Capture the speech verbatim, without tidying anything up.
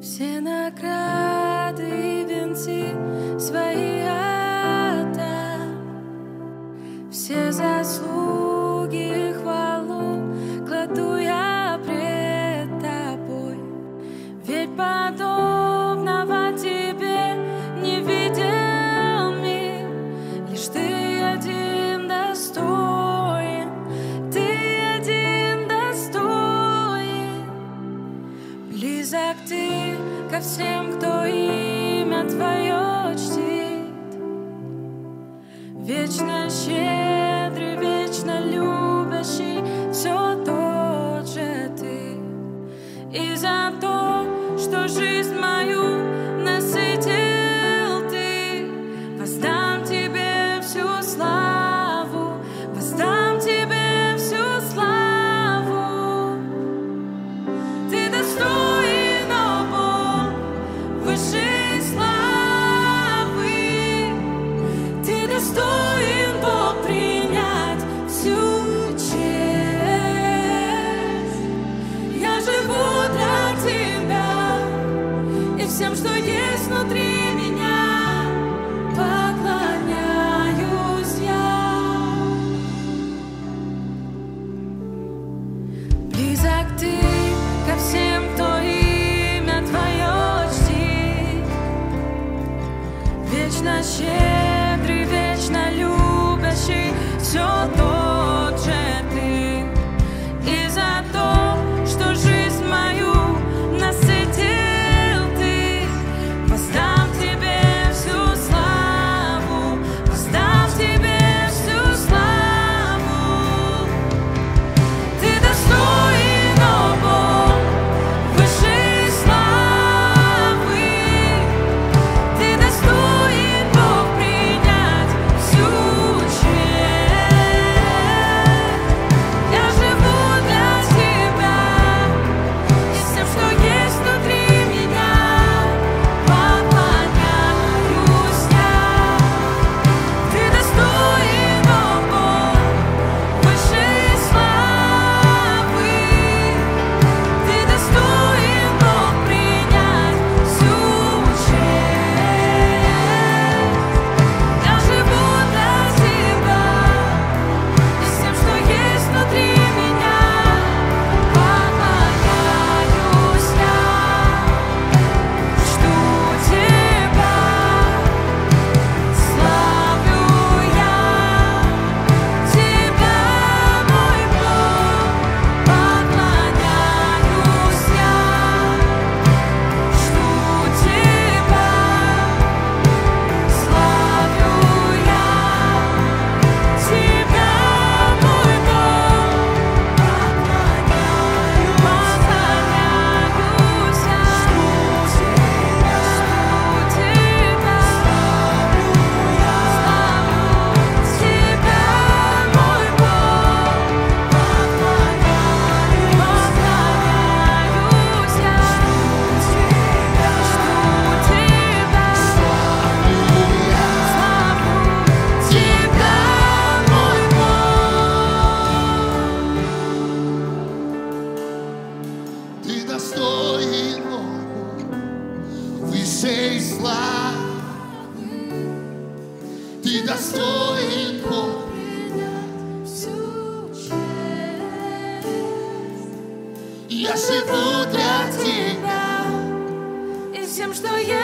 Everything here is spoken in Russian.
Все награды и венцы свои отдам, все заслуги и хвалу кладу я пред тобой. Ведь подобного тебе не видел мир, лишь ты один достоин, ты один достоин. Близок ты ко всем, кто имя Твое чтит, вечно щедрый, вечно любящий, все тот же ты. И за то, что жизнь мою насытил ты, воздам тебе всю славу, воздам тебе всю славу. Ты достоин, о Бог, высшей славы. Ты достоин, Бог, принять всю честь. Я живу для Тебя, и всем, что есть внутри меня, поклоняюсь я. Близок ты ко всем, кто имя Твое чтит, вечно щедрый, вечно любящий, все тот же ты. И за то, что жизнь мою насытил ты, воздам тебе всю славу, воздам тебе всю славу. Ты достоин, о Бог, высшей славы. Ты достоин, Бог, принять всю честь. Я живу для Тебя, и всем, что есть внутри меня, поклоняюсь я. Ты достоин, о Бог, высшей славы. Ты достоин, Бог, принять всю честь. Я живу для Тебя, и всем, что есть внутри меня, поклоняюсь я. Жду Тебя, славлю я Тебя, мой Бог, поклоняюсь я. Жду Тебя, славлю я Тебя, мой Бог, поклоняюсь, поклоняюсь я. Жду Тебя, славлю Тебя, мой Бог, поклоняюсь, поклоняюсь я. Жду Тебя, славлю Тебя, мой Бог. Ты достоин, Бог, высшей славы. Ты достоин, Бог, Всю честь. я живу для Тебя. И всем, что есть